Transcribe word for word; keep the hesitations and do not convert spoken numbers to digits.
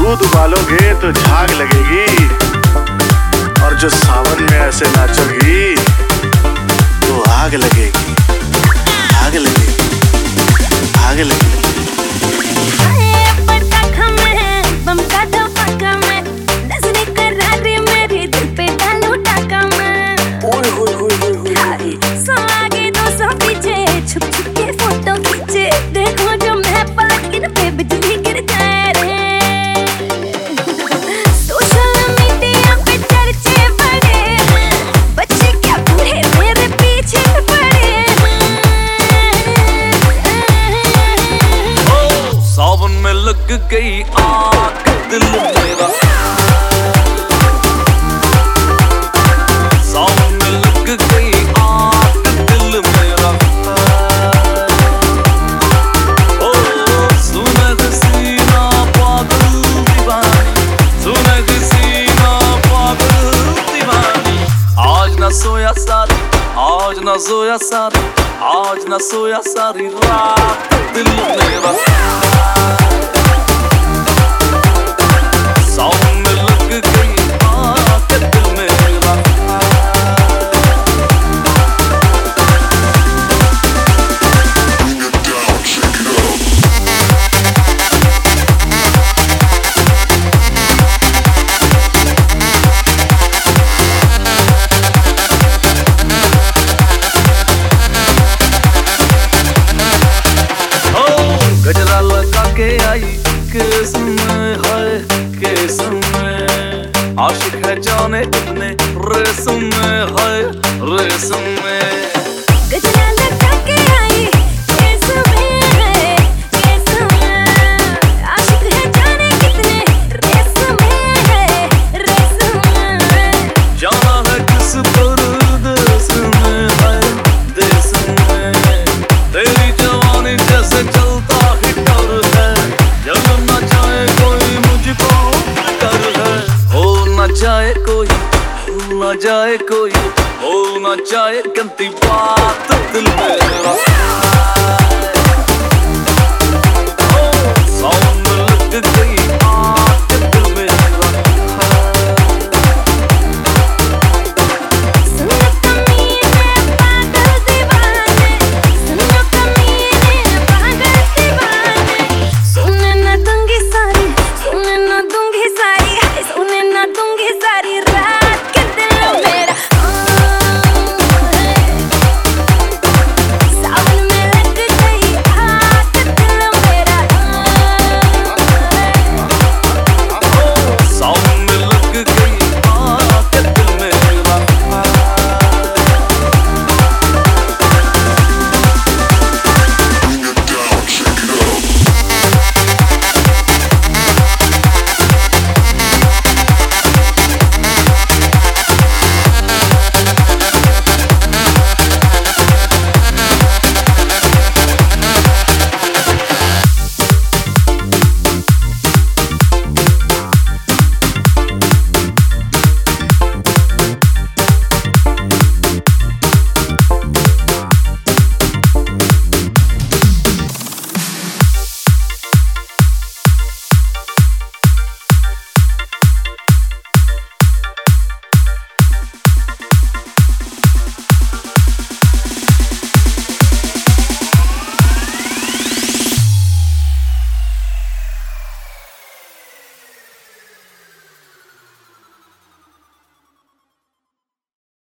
दूध उबालोगे तो झाग लगेगी, और जो सावन में ऐसे नाचोगी तो आग लगेगी, आग लगेगी, आग लगेगी। लग गई आग दिल मेरा, सावन में लग गई आग दिल मेरा। ओ सुनग सीना पागल दीवानी, सुनग सीना पागल दीवानी। आज न सोया सारी, आज न सोया सारी, आज न सोया सारी रात दिल मेरा। गजरा लगा के आई किस में है, किस में आशिक है जाने कितने रेशम में है, रेशम में। गजरा लगा के आई किस में है, किस में आशिक है जाने कितने रेशम में है, रेशम में। जाना है किस परदेस में है, देश में। तेरी जवानी जैसे चलता जाए कोई, ना जाए कोई, हो ना जाए गंदी बात दिल मेरा।